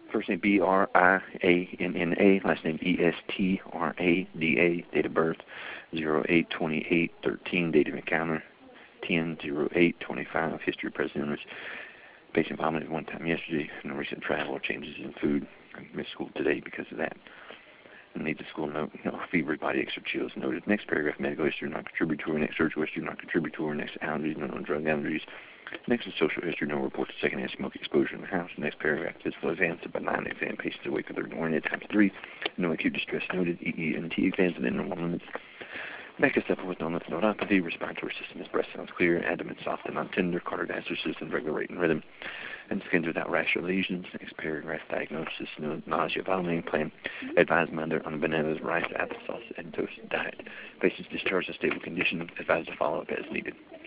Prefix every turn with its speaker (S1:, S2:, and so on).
S1: First name B-R-I-A-N-N-A, last name E-S-T-R-A-D-A, date of birth 08/28/13, date of encounter 10/08/25, history of present illness. Patient vomited one time yesterday, no recent travel or changes in food. I missed school today because of that. And needs a school note. No fever, body aches, or chills noted. Next paragraph, medical history, non-contributory. Next surgical history, non-contributory. Next allergies, no known drug allergies. Next is social history, no reports of secondhand smoke exposure in the house. Next paragraph, physical exams, a benign exam. Patients awake with their orient times 3. No acute distress noted. EENT exams and normal limits. Neck is supple with no lymph nodopathy. Respiratory system is breast sounds clear. Abdomen soft and non-tender. Cardiovascular system regular rate and rhythm. And skin without rash or lesions. Next paragraph, diagnosis, no nausea, vomiting, plan. Advise mother on bananas, rice, applesauce, and toast diet. Patients discharged in stable condition. Advised to follow up as needed.